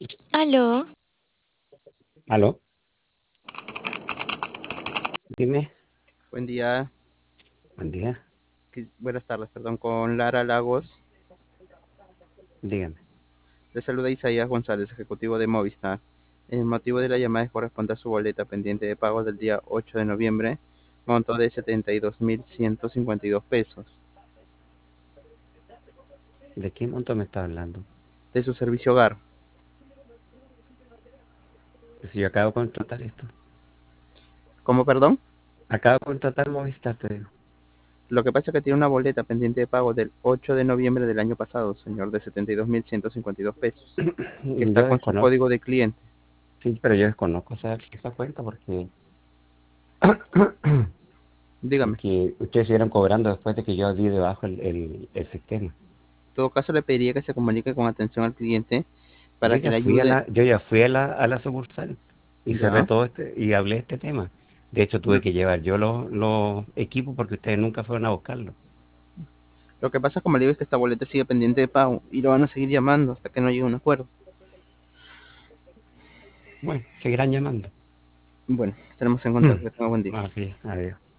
Aló, ¿Aló? Dime. Buen día, Buen día. buenas tardes, perdón, con Lara Lagos. Dígame. Le saluda Isaías González, ejecutivo de Movistar. El motivo de la llamada es corresponde a su boleta pendiente de pago del día 8 de noviembre, monto de 72.152 pesos, ¿De qué monto me está hablando? de su servicio hogar. Si yo acabo de contratar esto. ¿Cómo, perdón? Acabo de contratar Movistar, te digo. Lo que pasa es que tiene una boleta pendiente de pago del 8 de noviembre del año pasado, señor, de 72.152 pesos, que está Yo con su desconozco. código de cliente. Sí, pero yo desconozco esa cuenta porque, Dígame. porque ustedes siguieron cobrando después de que yo di debajo el sistema. En todo caso, le pediría que se comunique con atención al cliente para que le ayude. Yo ya fui a la sucursal y cerré ¿Ya? todo y hablé de este tema. De hecho, tuve que llevar yo los equipos porque ustedes nunca fueron a buscarlo. Lo que pasa, como le digo, es que esta boleta sigue pendiente de pago y lo van a seguir llamando hasta que no llegue a un acuerdo. Bueno, seguirán llamando. Bueno, estaremos en contacto. Que tenga buen día. Ok, adiós.